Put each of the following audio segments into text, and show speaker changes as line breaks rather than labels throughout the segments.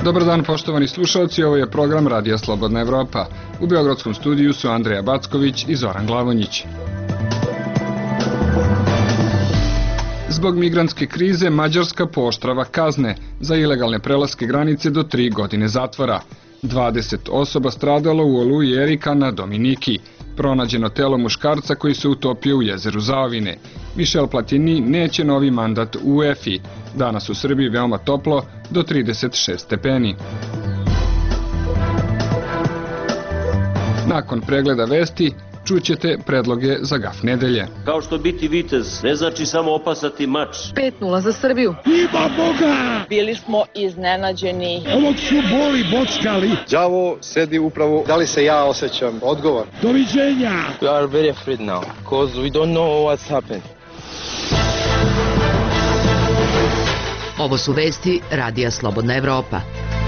Dobar dan, poštovani slušalci, ovo je program Radija Slobodna Evropa. U Beogradskom studiju su Andreja Backović i Zoran Glavonjić. Zbog migrantske krize Mađarska pooštrava kazne za ilegalne prelaske granice do 3 godine zatvora. 20 osoba stradalo u oluji Erika na Dominiki. Pronađeno telo muškarca koji se utopio u jezeru Zaovine. Michel Platini neće novi mandat u UEFA-i. Danas u Srbiji veoma toplo, do 36 stepeni. Nakon pregleda vesti, čućete predloge za gaf nedelje.
Kao što biti vitez ne znači samo opasati mač.
5:0 za Srbiju.
Ima Boga!
Bili smo iznenađeni.
Ovog su boli bockali.
Đavo sedi upravo. Da li se ja osjećam odgovor?
Doviđenja!
We are very afraid now, because we don't know what's happened.
Ovo su vesti Radija Slobodna Evropa.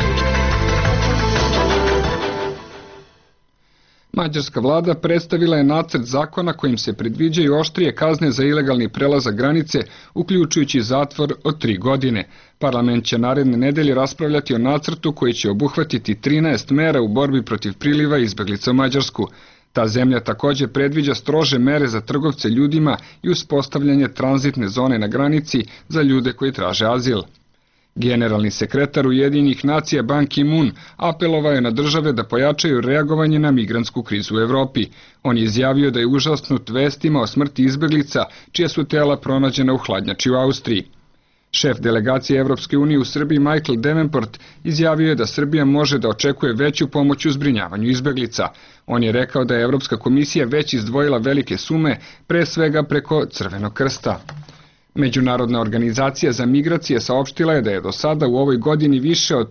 Mađarska vlada predstavila je nacrt zakona kojim se predviđaju oštrije kazne za ilegalni prelazak granice, uključujući zatvor od 3 godine. Parlament će naredne nedelje raspravljati o nacrtu koji će obuhvatiti 13 mera u borbi protiv priliva izbeglica u Mađarsku. Ta zemlja također predviđa strože mere za trgovce ljudima i uspostavljanje tranzitne zone na granici za ljude koji traže azil. Generalni sekretar Ujedinjenih nacija Ban Ki-moon apelovao je na države da pojačaju reagovanje na migrantsku krizu u Evropi. On je izjavio da je užasnut vestima o smrti izbeglica čija su tela pronađena u hladnjači u Austriji. Šef delegacije Evropske unije u Srbiji Michael Davenport izjavio je da Srbija može da očekuje veću pomoć u zbrinjavanju izbeglica. On je rekao da je Evropska komisija već izdvojila velike sume, pre svega preko Crvenog krsta. Međunarodna organizacija za migracije saopštila je da je do sada u ovoj godini više od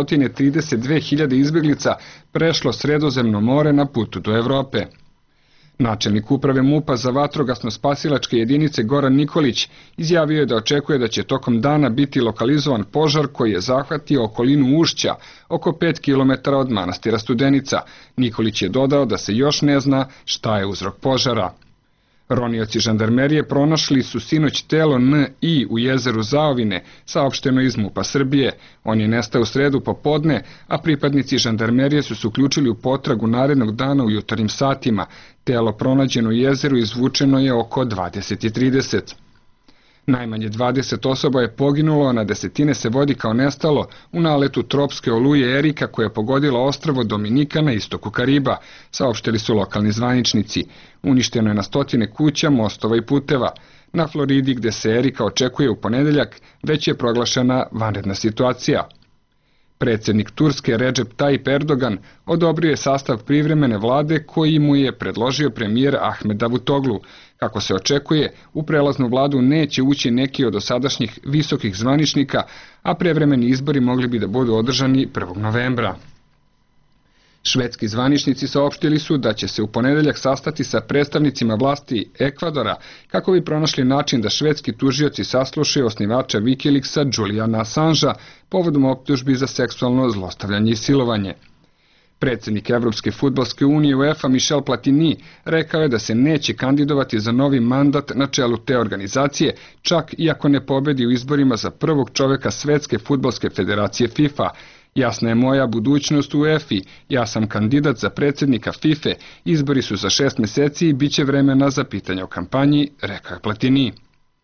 332.000 izbeglica prešlo Sredozemno more na putu do Evrope. Načelnik uprave MUP-a za vatrogasno-spasilačke jedinice Goran Nikolić izjavio je da očekuje da će tokom dana biti lokalizovan požar koji je zahvatio okolinu Ušća, oko 5 km od manastira Studenica. Nikolić je dodao da se još ne zna šta je uzrok požara. Ronioci žandarmerije pronašli su sinoć telo N.I. u jezeru Zaovine, saopšteno iz MUP-a Srbije. On je nestao u sredu popodne, a pripadnici žandarmerije su se uključili u potragu narednog dana u jutarnjim satima. Telo pronađeno u jezeru izvučeno je oko 20:30. Najmanje 20 osoba je poginulo, a na desetine se vodi kao nestalo u naletu tropske oluje Erika koja je pogodila ostrvo Dominika na istoku Kariba, saopštili su lokalni zvaničnici. Uništeno je na stotine kuća, mostova i puteva. Na Floridi, gde se Erika očekuje u ponedeljak, već je proglašena vanredna situacija. Predsjednik Turske Recep Tayyip Erdogan odobrio je sastav privremene vlade koji mu je predložio premijer Ahmed Davutoglu. Kako se očekuje, u prelaznu vladu neće ući neki od dosadašnjih visokih zvaničnika, a prevremeni izbori mogli bi da budu održani 1. novembra. Švedski zvaničnici saopštili su da će se u ponedeljak sastati sa predstavnicima vlasti Ekvadora kako bi pronašli način da švedski tužioci saslušaju osnivača Wikileaksa Juliana Assangea povodom optužbi za seksualno zlostavljanje i silovanje. Predsjednik Evropske fudbalske unije UEFA Michel Platini rekao je da se neće kandidovati za novi mandat na čelu te organizacije, čak i ako ne pobedi u izborima za prvog čoveka Svetske fudbalske federacije FIFA. Jasna je moja budućnost u UEFA-i, ja sam kandidat za predsjednika FIFA, izbori su za 6 meseci i bit će vremena za pitanje o kampanji, rekao je Platini.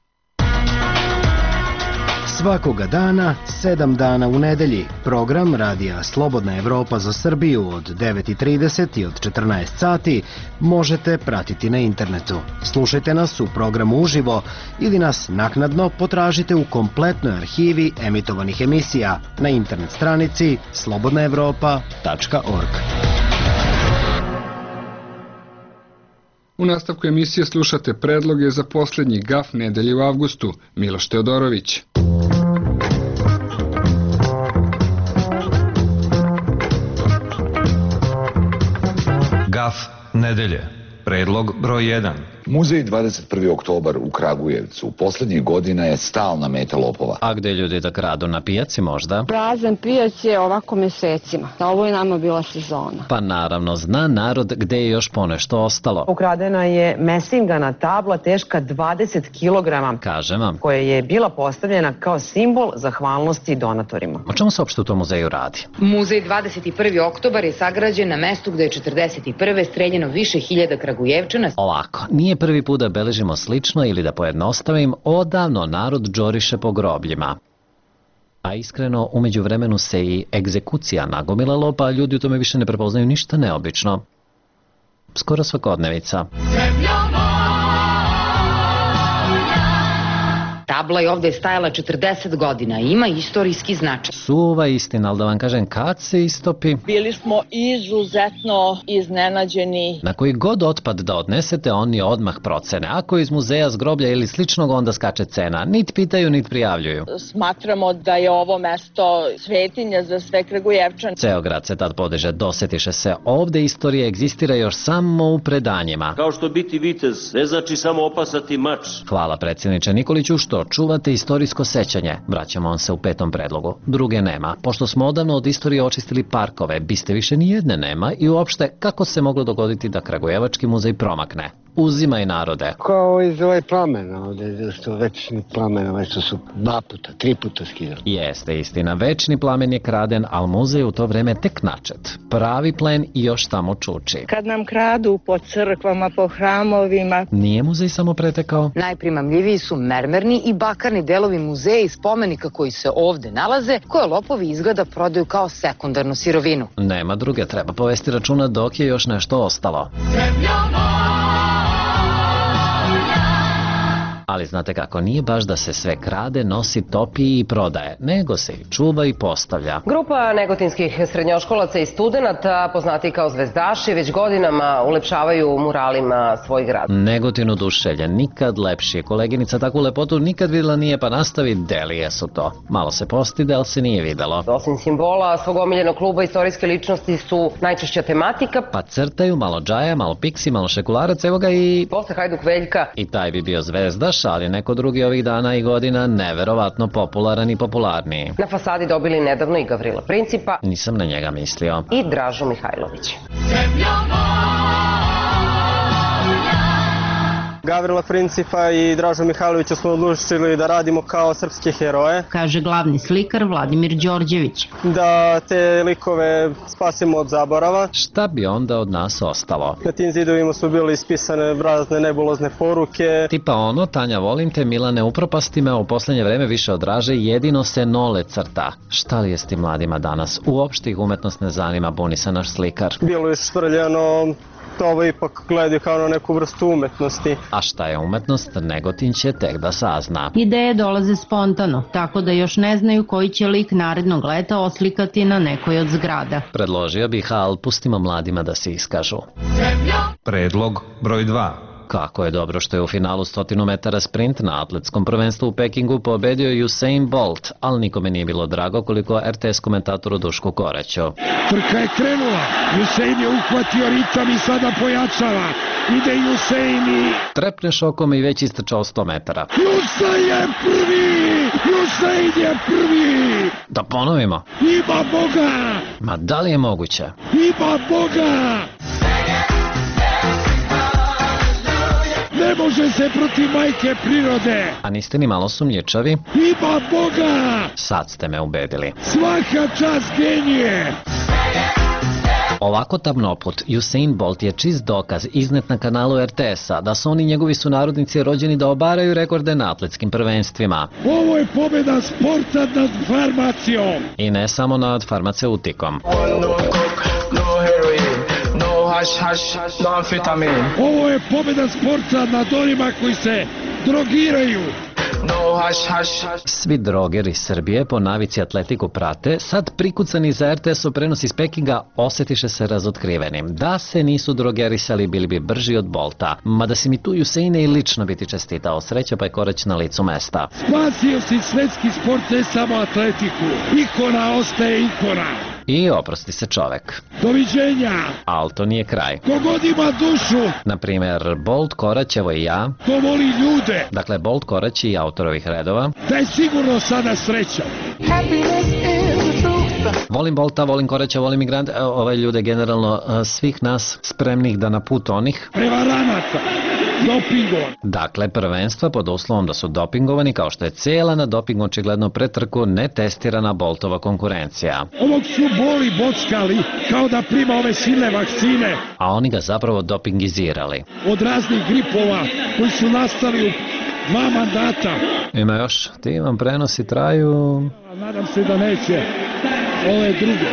Svakoga dana, 7 dana u nedelji, program Radija Slobodna Evropa za Srbiju od 9:30 i od 14 sati možete pratiti na internetu. Slušajte nas u programu uživo ili nas naknadno potražite u kompletnoj arhivi emitovanih emisija na internet stranici slobodnaevropa.org.
U nastavku emisije slušate predloge za posljednji gaf nedelje u avgustu. Miloš Teodorović.
Gaf nedelje. Predlog broj 1. Muzej 21. oktobar u Kragujevcu poslednjih godina je stalna meta lopova.
A gde ljudi da kradu, na pijaci možda?
Prazan pijac je ovako mesecima. Ovo je nama bila sezona.
Pa naravno, zna narod gde je još ponešto ostalo.
Ukradena je mesingana tabla teška 20 kg.
Kažem vam.
Koja je bila postavljena kao simbol zahvalnosti donatorima.
O čemu se uopšte u tom muzeju radi?
Muzej 21. oktobar je sagrađen na mestu gde je 41. streljeno više hiljada Kragujevčana.
Ovako, nije prvi put da beležimo slično ili da pojednostavim, odavno narod džoriše po grobljima. A iskreno, umeđu vremenu se i egzekucija nagomilalo, pa ljudi u tome više ne prepoznaju ništa neobično. Skoro svakodnevica.
Tabla je ovde stajala 40 godina i ima istorijski značaj.
Suva istina, ali da vam kažem, kad se istopi?
Bili smo izuzetno iznenađeni.
Na koji god otpad da odnesete, oni odmah procene. Ako je iz muzeja, zgroblja ili sličnog, onda skače cena. Nit pitaju, nit prijavljuju.
Smatramo da je ovo mesto svetinja za sve Kragujevčane.
Ceo grad se tad podiže, dosetiše se. Ovde istorija egzistira još samo u predanjima.
Kao što biti vitez ne znači samo opasati mač.
Hvala predsjedniče Nikoliću što čuvate istorijsko sećanje. Vraćamo on se u 5. predlogu. Druge nema. Pošto smo odavno od istorije očistili parkove, biste više ni jedne nema i uopšte kako se moglo dogoditi da Kragujevački muzej promakne? Uzimaj narode.
Kao iz ovaj plamen ovde, što večni plamen, ovaj što su 2 puta, 3 puta skidali.
Jeste istina, večni plamen je kraden, ali muzej u to vreme tek načet. Pravi plen i još tamo čuči.
Kad nam kradu po crkvama, po hramovima.
Nije muzej samo pretekao?
Najprimamljiviji su mermerni i bakarni delovi muzeja i spomenika koji se ovde nalaze, koje lopovi izgleda prodaju kao sekundarnu sirovinu.
Nema druge, treba povesti računa dok je još nešto ostalo. Ali znate kako, nije baš da se sve krade, nosi, topi i prodaje, nego se i čuva i postavlja.
Grupa negotinskih srednjoškolaca i studenata, poznati kao zvezdaši, već godinama ulepšavaju muralima svoj grad.
Negotin oduševljen, nikad lepši. Koleginica takvu lepotu nikad videla nije, pa nastavi, delije su to. Malo se postide, ali se nije videlo.
Osim simbola svog omiljenog kluba, istorijske ličnosti su najčešća tematika.
Pa crtaju, malo džaja, malo piksi, malo šekularac, evo ga i...
Posle Hajduk Veljka.
I taj bi bio zvezdaš, ali neko drugi ovih dana i godina neverovatno popularan i popularniji.
Na fasadi dobili nedavno i Gavrila Principa.
Nisam na njega mislio.
I Dražu Mihajlović.
Gavrila Principa i Dražu Mihajlovića smo odlučili da radimo kao srpske heroje.
Kaže glavni slikar Vladimir Đorđević.
Da te likove spasimo od zaborava.
Šta bi onda od nas ostalo?
Na tim zidovima su bile ispisane razne nebulozne poruke.
Tipa ono, Tanja volim te, Milane upropasti me, u poslednje vreme više odraže, jedino se nole crta. Šta li je s tim mladima danas? Uopšte ih umetnost ne zanima, buni se naš slikar.
Bilo je švrljeno, ovo ipak gledaju kao na neku vrstu umetnosti.
A šta je umetnost, Negotin će tek da sazna.
Ideje dolaze spontano, tako da još ne znaju koji će lik narednog leta oslikati na nekoj od zgrada.
Predložio bih, ali pustimo mladima da se iskažu.
Predlog broj 2.
Kako je dobro što je u finalu 100 metara sprint na atletskom prvenstvu u Pekingu pobedio Usain Bolt, ali nikome nije bilo drago koliko RTS komentatoru Dušku Koreću.
Trka je krenula, Usain je uhvatio ritam i sada pojačava. Ide Usain i...
Trepneš okom i već istrčao 100 metara.
Usain je prvi! Usain je prvi!
Da ponovimo.
Ima Boga!
Ma da li je moguće?
Ima Boga! Ne može se protiv majke prirode.
A niste ni malo sumnjičavi?
Ima Boga!
Sad ste me ubedili.
Svaka čast genije!
Ovako tamnoput, Usain Bolt je čist dokaz iznet na kanalu RTS-a da su oni njegovi sunarodnici rođeni da obaraju rekorde na atletskim prvenstvima.
Ovo je pobjeda sporta nad farmacijom.
I ne samo nad farmaceutikom.
Ovo je pobjeda sporta nad onima koji se drogiraju.
Svi drogeri Srbije po navici atletiku prate, sad prikucani za RTS-u prenos iz Pekinga osjetiše se razotkrivenim. Da se nisu drogerisali, bili bi brži od Bolta. Mada si mi tu Usaine i lično biti čestitao. Sreća pa je Koreć na licu mesta.
Spasio si svetski sport, ne samo atletiku. Ikona ostaje ikona.
i oprosti se čovek.
Doviđenja!
Ali to nije kraj.
Kogod ima dušu!
Naprimer, Bolt Korać, evo i ja.
To voli ljude!
Dakle, Bolt Korać i autorovih redova.
Da je sigurno sada sreća!
Volim Bolta, volim Koraća, volim migrante, ove ljude generalno, svih nas spremnih da na put onih
prevaranata, dopingovan.
Dakle, prvenstva pod uslovom da su dopingovani, kao što je cijela na doping očigledno pretrku netestirana Boltova konkurencija.
Ovog su boli bockali kao da prima ove silne vakcine.
A oni ga zapravo dopingizirali.
Od raznih gripova koji su nastali u 2 mandata.
Ima još, ti vam prenosi traju...
Nadam se da neće ove druge.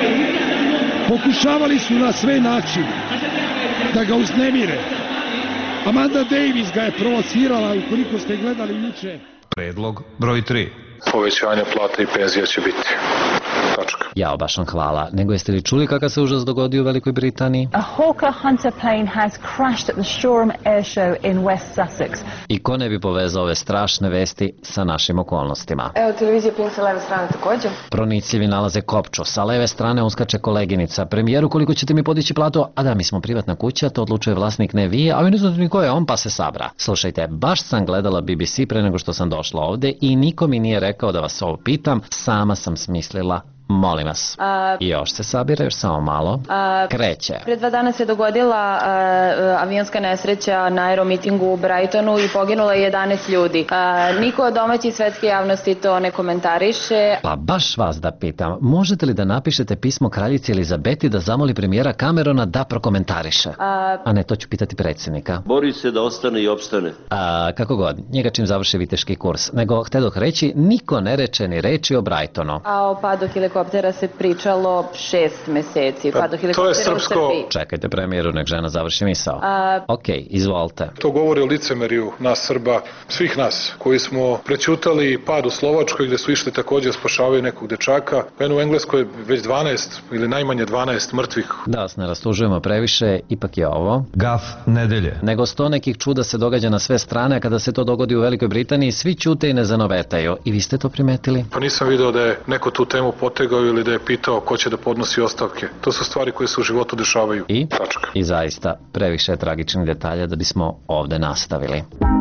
Pokušavali su na sve načine da ga uznemire. Amanda Davis ga je provocirala, ukoliko ste gledali juče.
Predlog broj 3.
Povećanje plata i penzija će biti. Tačka.
Jao, baš vam hvala. Nego jeste li čuli kakav se užas dogodio u Velikoj Britaniji?
A Hawker Hunter plane has crashed at the Shoreham Air Show in West Sussex.
I ko ne bi povezao ove strašne vesti sa našim okolnostima?
Evo, televizija Pink sa leve strane također.
Pronicljivi nalaze kopču, sa leve strane uskače koleginica. Premijeru, koliko ćete mi podići platu? A da, mi smo privatna kuća, to odlučuje vlasnik, ne vi, a vi ne znate ni ko je on, pa se sabra. Slušajte, baš sam gledala BBC pre nego što sam došla ovde i niko mi nije rekao da vas ovo pitam, sama sam smislila. Molim vas. Još se sabira, još samo malo. Kreće.
Pre 2 dana se dogodila avionska nesreća na aeromitingu u Brightonu i poginulo je 11 ljudi. Niko od domaće i svetske javnosti to ne komentariše.
Pa baš vas da pitam, možete li da napišete pismo kraljici Elizabeti da zamoli premijera Camerona da prokomentariše? A ne, to ću pitati predsjednika.
Bori se da ostane i opstane.
Kako god, njega čim završi viteški kurs. Nego, htedoh reći, niko ne reče ni reči o Brightonu.
A o padu helikoptera se pričalo 6 meseci.
To je srpsko...
Čekajte premijeru, nek žena završi misao. Ok, izvolite.
To govori o licemeriju nas Srba, svih nas, koji smo prećutali pad u Slovačkoj gde su išli također spašavaju nekog dečaka. U Engleskoj već 12 ili najmanje 12 mrtvih.
Da vas ne rastužujemo previše, ipak je ovo
Gaf nedelje.
Nego 100 nekih čuda se događa na sve strane, a kada se to dogodi u Velikoj Britaniji, svi ćute i ne zanovetaju. I vi ste to primetili?
Pa nisam video da je neko tu temu potegao ili da je pitao ko će da podnosi ostavke. To su stvari koje se u životu dešavaju.
I?
Tačka.
I zaista, previše je tragičnih detalja da bismo ovde nastavili.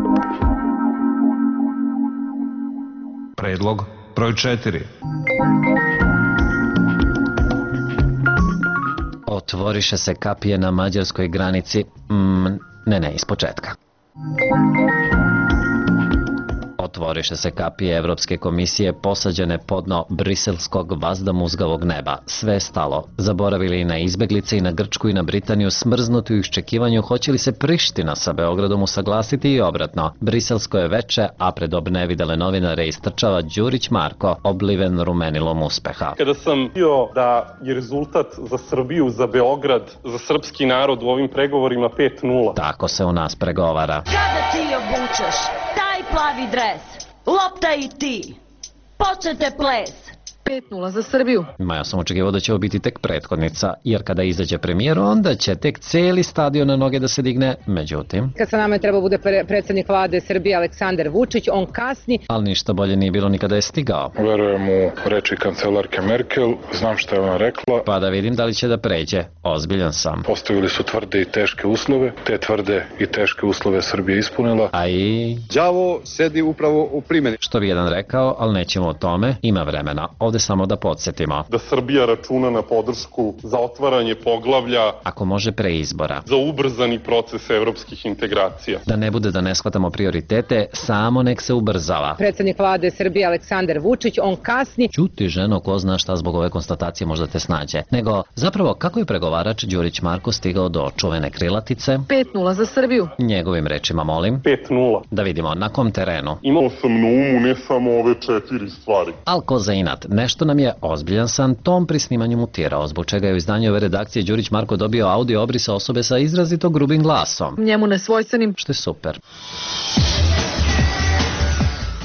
Predlog broj 4.
Otvoriše se kapije na mađarskoj granici. Ne, iz početka. Otvoriše se kapije Evropske komisije posađene pod dno briselskog vazda-muzgavog neba. Sve je stalo. Zaboravili i na izbeglice i na Grčku i na Britaniju, smrznuti u iščekivanju hoće li se Priština sa Beogradom usaglasiti i obratno. Briselsko je veče, a pred obnevidele novinare istrčava Đurić Marko, obliven rumenilom uspeha.
Kada sam bio da je rezultat za Srbiju, za Beograd, za srpski narod u ovim pregovorima 5-0.
Tako se u nas pregovara.
Kada ti obučeš taj plavi dres, lopta i ti, počnete ples.
5-0 za Srbiju.
Ja sam očekivao da će ovo biti tek prethodnica, jer kada izađe premijer, onda će tek cijeli stadion na noge da se digne, međutim...
Kad sa nama je trebao bude predsjednik vlade Srbije Aleksandar Vučić, on kasni.
Ali ništa bolje nije bilo ni kada je stigao.
Verujem u reči kancelarke Merkel, znam što je ona rekla.
Pa da vidim da li će da pređe, ozbiljan sam.
Postavili su tvrde i teške uslove, te tvrde i teške uslove Srbija ispunila.
A i...
Đavo sedi upravo u primjeni.
Što bi jedan rekao, ali nećemo o tome, ima vremena. Ovde samo da podsjetimo.
Da Srbija računa na podršku za otvaranje poglavlja.
Ako može pre izbora.
Za ubrzani proces evropskih integracija.
Da ne bude da ne shvatamo prioritete, samo nek se ubrzava.
Predsjednik vlade Srbije Aleksandar Vučić, on kasni.
Ćuti ženo, ko zna šta zbog ove konstatacije možda te snađe. Nego, zapravo, kako je pregovarač Đurić Marko stigao do čuvene krilatice?
5-0 za Srbiju.
Njegovim rečima, molim.
5-0.
Da vidimo, na kom terenu?
Imao sam na umu ne samo ove 4 stvari.
Al ko za inat, nešto nam je ozbiljan san tom pri snimanju mutirao, zbog čega je u izdanju ove redakcije Đurić Marko dobio audio obrisa osobe sa izrazito grubim glasom.
Njemu nesvojstvenim.
Što je super.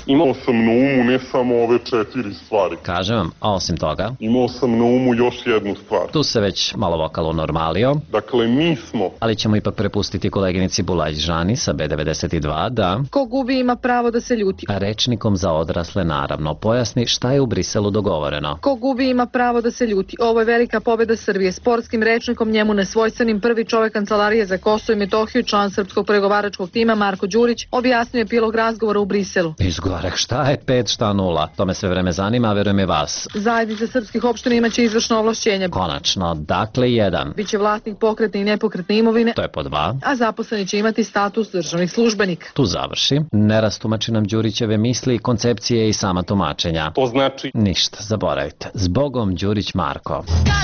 Imao sam na umu ne samo ove 4 stvari.
Kažem vam, a osim toga,
Imao sam na umu još jednu stvar.
tu se već malo vokal unormalio,
Dakle, mi smo...
ali ćemo ipak prepustiti koleginici Bulaj Žani sa B92 da,
Ko gubi ima pravo da se ljuti.
rečnikom za odrasle naravno, pojasni šta je u Briselu dogovoreno.
Ko gubi ima pravo da se ljuti. Ovo je velika pobeda Srbije. Sportskim rečnikom njemu nesvojstvenim prvi čovek Kancelarije za Kosovo i Metohiju, član srpskog pregovaračkog tima Marko Đurić, objasnio epilog razgovora u Briselu.
Izgorek, šta je 5, šta 0? To me sve vreme zanima, a verujem i vas.
Zajednica srpskih opština imaće izvršno ovlašćenje.
Konačno, dakle 1.
Biće vlasnik pokretne i nepokretne imovine,
To je po 2.
a zaposleni će imati status državnih službenika.
Tu završi. Ne rastumači nam Đurićeve misli, koncepcije i sama tumačenja.
To znači...
Ništa, zaboravite. Zbogom Đurić Marko.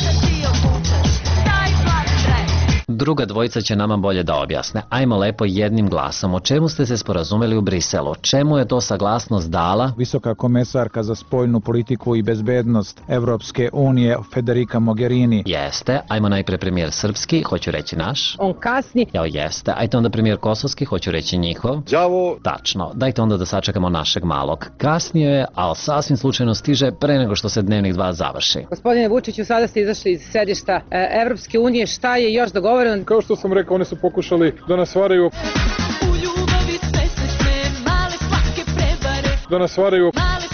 Druga dvojica će nama bolje da objasne. Ajmo lepo jednim glasom. O čemu ste se sporazumeli u Briselu? Čemu je to saglasnost dala?
Visoka komesarka za spoljnu politiku i bezbednost Evropske unije Federica Mogherini.
Jeste. Ajmo najpre premijer srpski, hoću reći naš.
On kasni.
Jao, jeste. Ajte onda premijer kosovski, hoću reći njihov.
Đavo.
Tačno. Dajte onda da sačekamo našeg malog. Kasnije je, ali sasvim slučajno stiže pre nego što se dnevnik 2 završi.
Gospodine Vučiću, sada ste izašli iz sedišta Evropske unije. Šta je još dogovoreno?
Kao što sam rekao, oni su pokušali da nas varaju. Da nas varaju.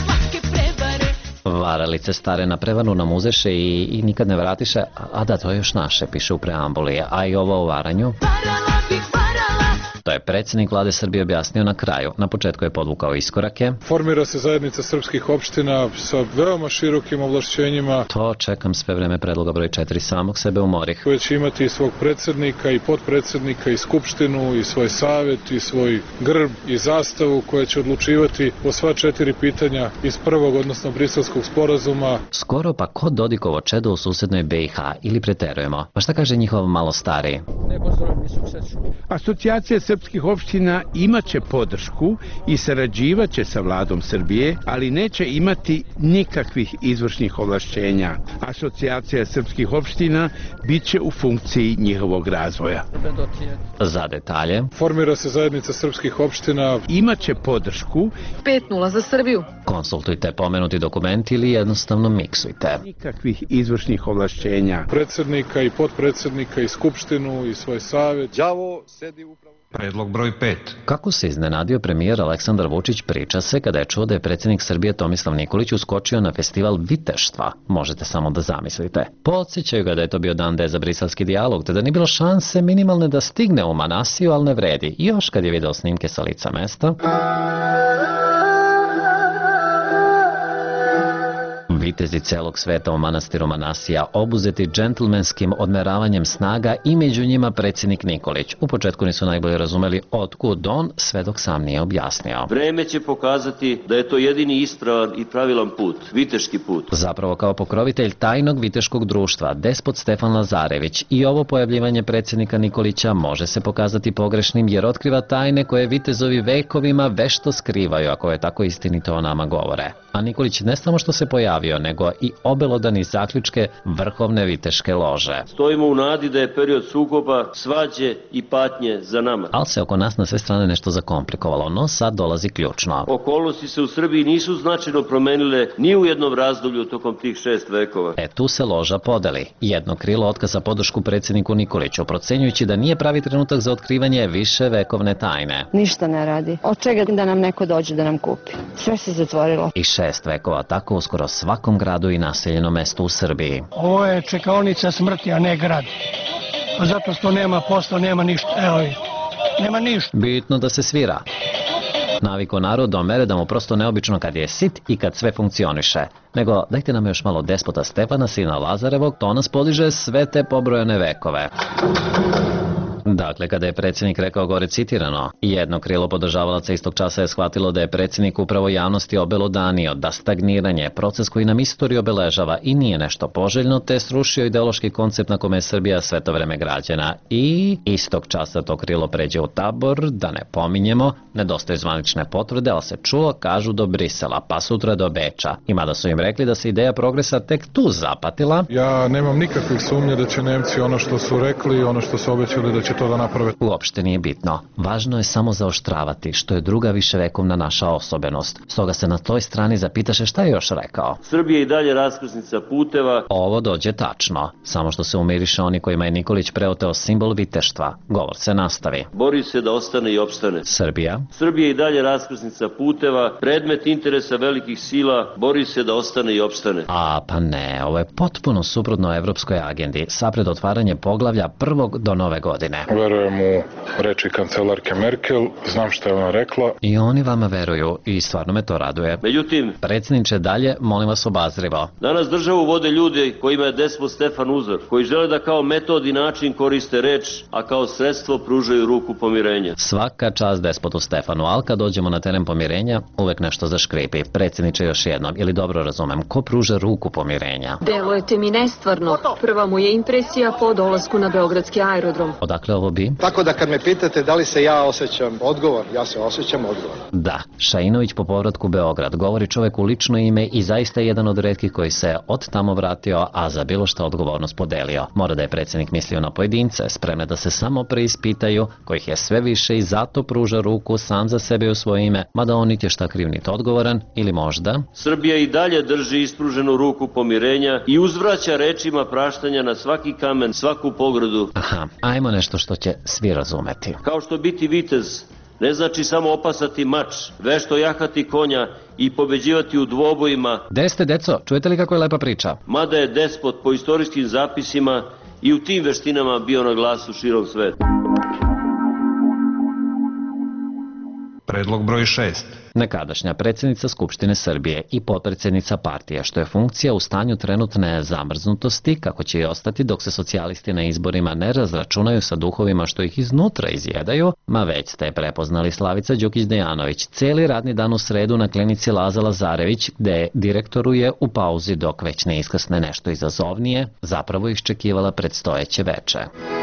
Varalice stare na prevaru nam uzeše i nikad ne vratiše, a da, to je još naše, piše u preambuli, a i ovo o varanju. To je predsjednik vlade Srbije objasnio na kraju. Na početku je podvukao iskorake.
Formira se zajednica srpskih opština sa veoma širokim ovlašćenjima.
To čekam sve vreme predloga broj 4, samog sebe umorih.
Koje će imati i svog predsjednika i potpredsjednika i skupštinu i svoj savjet i svoj grb i zastavu koja će odlučivati o sva 4 pitanja iz prvog, odnosno briselskog sporazuma.
Skoro pa ko Dodikovo čedo u susednoj BiH ili preterujemo? Pa šta kaže njihov malo stariji?
Asocijacija srpskih opština imaće podršku i sarađivaće sa vladom Srbije, ali neće imati nikakvih izvršnih ovlašćenja. Asocijacija srpskih opština biće u funkciji njihovog razvoja.
Za detalje.
Formira se zajednica srpskih opština.
Imaće podršku.
5-0 za Srbiju.
Konsultujte pomenuti dokument ili jednostavno miksujte.
Nikakvih izvršnih ovlašćenja.
Predsjednika i potpredsjednika i skupštinu i svoj savjet.
Đavo sedi upravo...
Predlog broj 5.
Kako se iznenadio premijer Aleksandar Vučić priča se kada je čuo da je predsjednik Srbije Tomislav Nikolić uskočio na festival viteštva. Možete samo da zamislite. Podsjećaju ga da je to bio dan D za briselski dijalog, te da nije bilo šanse minimalne da stigne u Manasiju, ali ne vredi. Još kad je video snimke sa lica mesta. Vitezi celog sveta u manastiru Manasija obuzeti džentlmenskim odmeravanjem snaga i među njima predsjednik Nikolić. U početku nisu najbolje razumeli otkud on, sve dok sam nije objasnio.
Vreme će pokazati da je to jedini ispravan i pravilan put, viteški put.
Zapravo kao pokrovitelj tajnog viteškog društva, despot Stefan Lazarević, i ovo pojavljivanje predsjednika Nikolića može se pokazati pogrešnim jer otkriva tajne koje vitezovi vekovima vešto skrivaju, ako je tako istinito o nama govore. A Nikolić ne samo što se pojavio, nego i obelodani zaključke vrhovne viteške lože.
Stojimo u nadi da je period sukoba, svađe i patnje za nama.
Ali se oko nas na sve strane nešto zakomplikovalo, no sad dolazi ključno.
Okolnosti se u Srbiji nisu značajno promenile ni u jednom razdoblju tokom tih 6 vekova.
Tu se loža podeli. Jedno krilo otkaza podršku predsjedniku Nikoliću, procenjujući da nije pravi trenutak za otkrivanje više vekovne tajne.
Ništa ne radi. Od čega da nam neko dođe da nam kupi? Sve se zatvorilo.
I 6 vekova, tako uskoro svakom gradu i naseljenom mestu u Srbiji.
Ovo je čekaonica smrti, a ne grad. Zato što nema posla, nema ništa. Evo, nema ništa.
Bitno da se svira. Naviko narod do mere da mu prosto neobično kad je sit i kad sve funkcioniše. Nego dajte nam još malo despota Stefana, sina Lazarevog, to nas podiže sve te pobrojane vekove. Dakle, kada je predsjednik rekao gore citirano, jedno krilo podržavalaca istog časa je shvatilo da je predsjednik upravo javnosti obelodanio, da stagniranje je proces koji nam istoriju obeležava i nije nešto poželjno, te srušio ideološki koncept na kome je Srbija sve to vreme građena. I istog časa to krilo pređe u tabor, da ne pominjemo, nedostaju zvanične potvrde, ali se čulo, kažu, do Brisela, pa sutra do Beča. I mada su im rekli da se ideja progresa tek tu zapatila.
Ja nemam nikakvih sumnje da će Nemci ono što su rekli, ono što su obećali da će to
da naprave.
Uopšte nije bitno. Važno je samo zaoštravati, što je druga viševekovna naša osobenost. Stoga se na toj strani zapitaše šta je još rekao.
Srbija i dalje raskrsnica puteva.
Ovo dođe tačno. Samo što se umiriše oni kojima je Nikolić preoteo simbol viteštva. Govor se nastavi.
Bori se da ostane i opstane.
Srbija
i dalje raskrsnica puteva, predmet interesa velikih sila, bori se da ostane i opstane.
Pa ne, ovo je potpuno suprotno evropskoj agendi, sapred otvaranje poglavlja 1. do nove godine.
Verujem u reči kancelarke Merkel, znam šta je ona rekla.
I oni vama veruju i stvarno me to raduje.
Međutim,
predsjedniče, dalje, molim vas obazrivo.
Danas državu vode ljudi kojima je despot Stefan uzor, koji žele da kao metod i način koriste reč, a kao sredstvo pružaju ruku pomirenja.
Svaka čast despotu Stefanu, ali kad dođemo na teren pomirenja, uvek nešto zaškripi. Predsjedniče, još jednom, ili dobro razumem, ko pruža ruku pomirenja?
Delujete mi nestvarno. Prva mu je impresija po dolasku na beogradski aerodrom.
Odakle ovo bi?
Tako da kad me pitate da li se ja osjećam odgovor, ja se osjećam odgovor.
Da, Šainović po povratku u Beograd govori čovek u lično ime i zaista je jedan od retkih koji se od tamo vratio, a za bilo šta odgovornost podelio. Mora da je predsjednik mislio na pojedince, spremne da se samo preispitaju, kojih je sve više i zato pruža ruku sam za sebe u svoje ime, mada on niti je šta kriv niti odgovoran, ili možda?
Srbija i dalje drži ispruženu ruku pomirenja i uzvraća rečima praštanja na svaki kamen, svaku pogradu.
Aha, ajmo nešto što će svi razumeti.
Kao što biti vitez ne znači samo opasati mač, vešto jahati konja i pobeđivati u dvobojima.
Gde ste, deco? Čujete li kako je lepa priča?
Mada je despot po istorijskim zapisima i u tim veštinama bio na glasu širom sveta.
Predlog broj 6.
Nekadašnja predsjednica Skupštine Srbije i potpredsjednica partije, što je funkcija u stanju trenutne zamrznutosti, kako će i ostati dok se socijalisti na izborima ne razračunaju sa duhovima što ih iznutra izjedaju, ma već ste je prepoznali Slavica Đukić-Dejanović cijeli radni dan u sredu na klinici Laza Lazarević, gde direktoruje u pauzi dok već ne iskrsne nešto izazovnije, zapravo iščekivala predstojeće veče.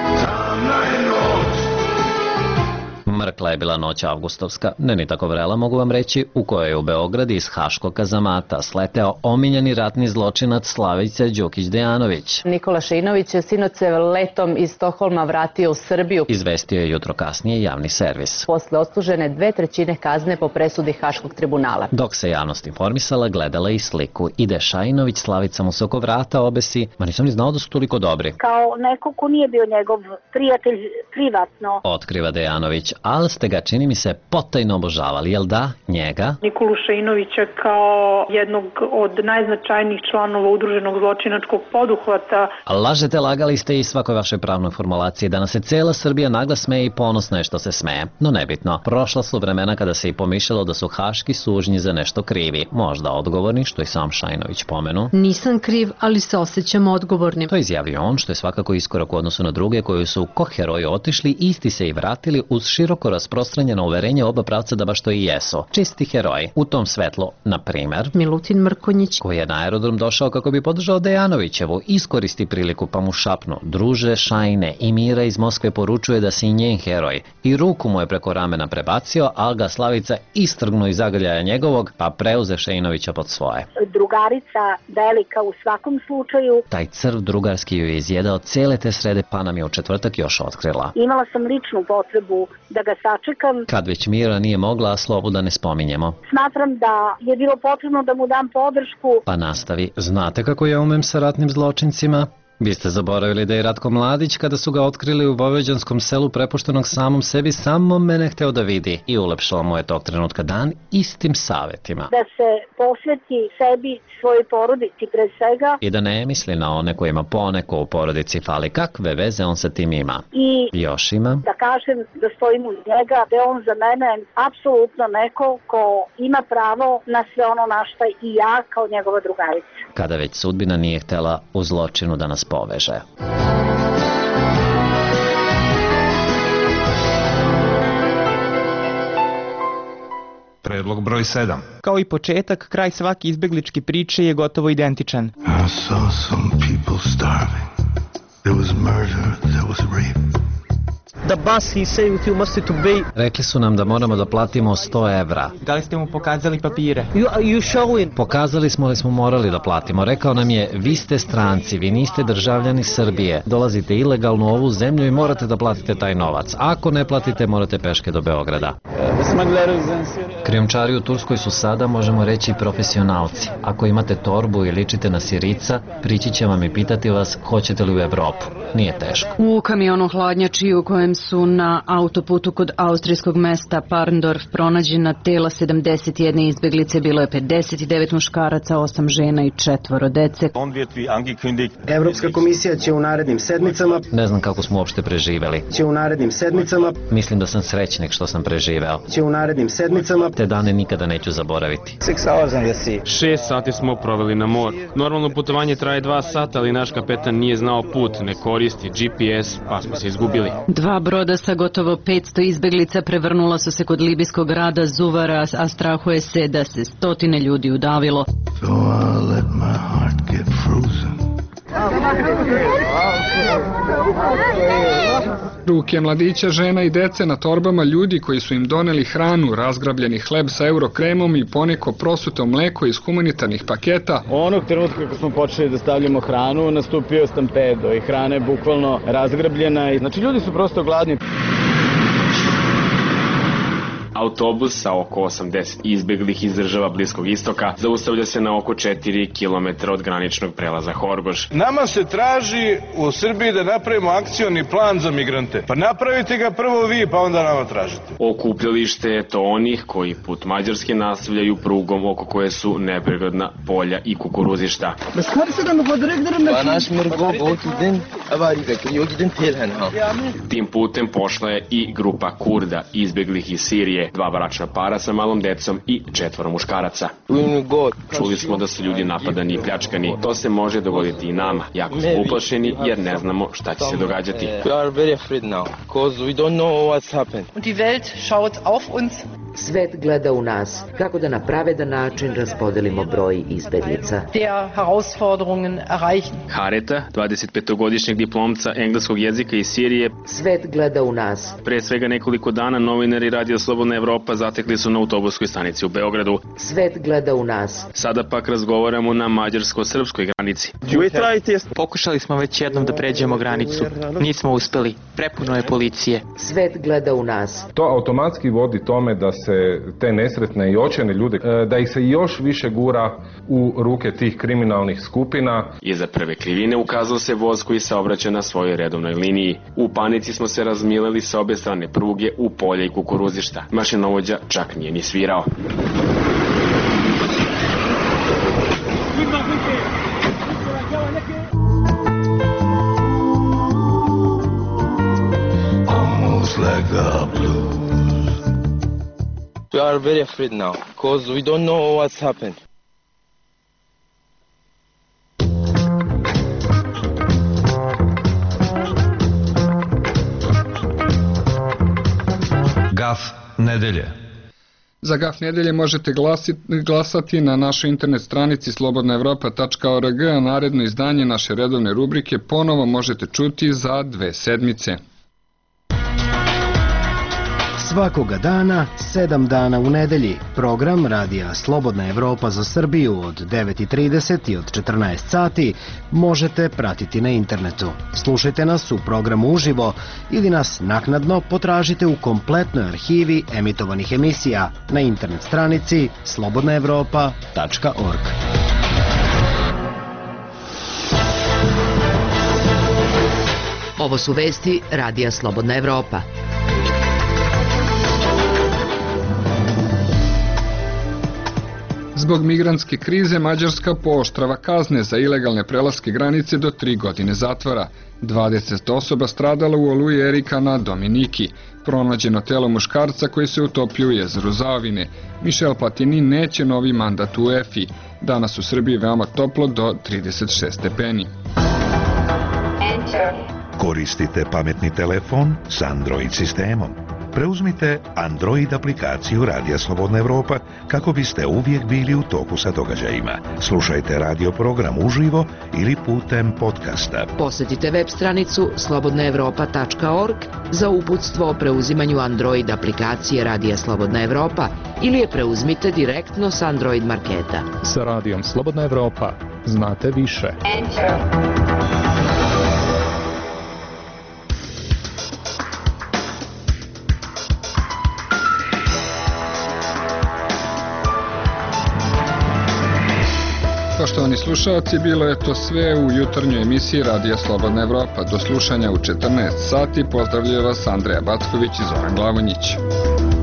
Mrkla je bila noć avgustovska, ne ni tako vrela mogu vam reći, u kojoj je u Beograd iz haškog kazamata sleteo omiljeni ratni zločinac Slavice Đukić-Dejanović.
Nikola Šainović je sinoć se letom iz Stokholma vratio u Srbiju.
Izvestio je jutro kasnije javni servis.
Posle odslužene 2/3 kazne po presudi Haškog tribunala.
Dok se javnost informisala, gledala i sliku. Ide Šainović, Slavica mu se oko vrata obesi, ma nisam ni znao da su toliko dobri.
Kao neko ko nije bio njegov prijatelj privatno.
Otkriva Dejanović, ali ste ga, čini mi se, potajno obožavali, jel da? Njega?
Nikolu Šainovića kao jednog od najznačajnijih članova udruženog zločinačkog poduhvata.
Lažete, lagali ste i svakoj vašoj pravnoj formulaciji. Danas se cijela Srbija nagla smeje i ponosna je što se smeje. No nebitno, prošla su vremena kada se i pomišljalo da su haški sužnji za nešto krivi. Možda odgovorni, što i sam Šainović pomenu.
Nisam kriv, ali se osjećam odgovornim.
To je izjavio on, što je svakako iskorak u odnosu na druge koji su ko heroji otišli, isti se i vratili uz široko rasprostranjeno uverenje oba pravca da baš to i jesu. Čisti heroji. U tom svetlu, na primer,
Milutin Mrkonjić,
koji je na aerodrom došao kako bi podržao Dejanovićevu, iskoristi priliku pa mu šapnu: druže Šajne, i Mira iz Moskve poručuje da si i njen heroj. I ruku mu je preko ramena prebacio, ali ga Slavica istrgnu iz zagrljaja njegovog, pa preuze Šainovića pod svoje.
Drugarica velika u svakom slučaju.
Taj crv drugarski ju je izjedao cijele te srede, pa nam je u četvrtak još otkrila.
Imala sam ličnu potrebu da ga sačekam.
Kad već Mira nije mogla, a Slobu da ne spominjemo.
Smatram da je bilo potrebno da mu dam podršku.
Pa nastavi. Znate kako ja umem sa ratnim zločincima? Vi ste zaboravili da je Ratko Mladić, kada su ga otkrili u vojvođanskom selu prepuštenog samom sebi, samo mene hteo da vidi i ulepšala mu je tog trenutka dan istim savjetima.
Da se posveti sebi, svojoj porodici pre svega.
I da ne misli na one kojima poneko u porodici fali, kakve veze on sa tim ima.
I
još ima.
Da kažem da stojim uz njega, da je on za mene apsolutno neko ko ima pravo na sve ono na šta i ja kao njegova drugarica.
Kada već sudbina nije htela u zločinu da nas poveže.
Predlog broj 7.
Kao i početak, kraj svake izbegličke priče je gotovo identičan.
I saw some people starving. There was murder, there was rape.
Rekli su nam da moramo da platimo 100 evra.
Da li ste mu pokazali papire?
Pokazali smo li smo morali da platimo. Rekao nam je, vi ste stranci, vi niste državljani Srbije. Dolazite ilegalno u ovu zemlju i morate da platite taj novac. Ako ne platite, morate peške do Beograda. Krijumčari u Turskoj su sada, možemo reći, profesionalci. Ako imate torbu i ličite na Sirica, prići će vam i pitati vas hoćete li u Evropu. Nije teško.
U kamionu hladnjači u kojem su na autoputu kod austrijskog mesta Parndorf pronađena tela 71 izbeglice, bilo je 59 muškaraca, 8 žena i 4 dece.
Evropska komisija će u narednim sedmicama...
Ne znam kako smo uopšte preživeli. Mislim da sam srećnik što sam preživeo. Te dane nikada neću zaboraviti.
6 sati smo proveli na moru. Normalno putovanje traje 2 sata, ali naš kapetan nije znao put, ne koristi GPS, pa smo se izgubili.
2 broda sa gotovo 500 izbeglica prevrnula su se kod libijskog grada Zuvara, a strahuje se da se 100 ljudi udavilo.
Ruke mladića, žena i dece na torbama, ljudi koji su im doneli hranu, razgrabljeni hleb sa eurokremom i poneko prosuto mleko iz humanitarnih paketa.
Onog trenutka kako smo počeli da stavljamo hranu, nastupio stampedo i hrana je bukvalno razgrabljena. Znači ljudi su prosto gladni.
Autobus sa oko 80 izbeglih iz država Bliskog istoka zaustavlja se na oko 4 km od graničnog prelaza Horgoš.
Nama se traži u Srbiji da napravimo akcioni plan za migrante. Pa napravite ga prvo vi, pa onda nama tražite.
Okupljalište je to onih koji put Mađarske nastavljaju prugom oko koje su neprirodna polja i kukuruzišta. Tim putem pošla je i grupa Kurda izbeglih iz Sirije, 2 bračna para sa malom decom i 4 muškaraca. Čuli smo da su ljudi napadani i pljačkani. To se može dogoditi i nama. Jako smo uplašeni jer ne znamo šta će se događati.
Svet gleda u nas kako da na pravedan način raspodelimo broj izbeglica.
Hareta, 25-godišnjeg diplomca engleskog jezika iz Sirije.
Svet gleda u nas.
Pre svega nekoliko dana novinari Radio Slobodna Evropa zatekli su na autobuskoj stanici u Beogradu.
Svet gleda u nas.
Sada pak razgovaramo na mađarsko-srpskoj granici.
Pokušali smo već jednom da pređemo granicu. Nismo uspeli. Prepuno je policije.
Svet gleda u nas.
To automatski vodi tome da se te nesretne i očajne ljude, da ih se još više gura u ruke tih kriminalnih skupina.
Iza prve krivine ukazao se voz koji saobraća na svojoj redovnoj liniji. U panici smo se razmileli sa obe strane pruge u polje i kukuruzišta. Mašinovođa čak nije ni svirao.
We are very afraid now, because we don't know what's happened.
Gaf nedelje.
Za Gaf nedelje možete glasati na našoj internet stranici slobodnaevropa.org, a naredno izdanje naše redovne rubrike ponovo možete čuti za 2 sedmice.
Svakoga dana, 7 dana u nedelji, program Radija Slobodna Evropa za Srbiju od 9:30 i od 14 sati možete pratiti na internetu. Slušajte nas u programu uživo ili nas naknadno potražite u kompletnoj arhivi emitovanih emisija na internet stranici slobodnaevropa.org.
Ovo su vesti Radija Slobodna Evropa.
Zbog migrantske krize Mađarska pooštrava kazne za ilegalne prelaske granice do 3 godine zatvora. 20 osoba stradala u oluji Erika na Dominiki. Pronađeno telo muškarca koji se utopio u jezeru Zaovine. Michel Platini neće novi mandat u UEFA. Danas u Srbiji veoma toplo do 36 stepeni.
Koristite pametni telefon s Android sistemom.
Preuzmite Android aplikaciju Radija Slobodna Evropa kako biste uvijek bili u toku sa događajima. Slušajte radio program uživo ili putem podcasta.
Posjetite web stranicu slobodnaevropa.org za uputstvo o preuzimanju Android aplikacije Radija Slobodna Evropa ili je preuzmite direktno s Android marketa.
Sa Radijom Slobodna Evropa znate više.
Poštovani slušalci, bilo je to sve u jutarnjoj emisiji Radija Slobodna Evropa. Do slušanja u 14 sati. Pozdravljaju vas Andreja Backović i Zoran Glavonjić.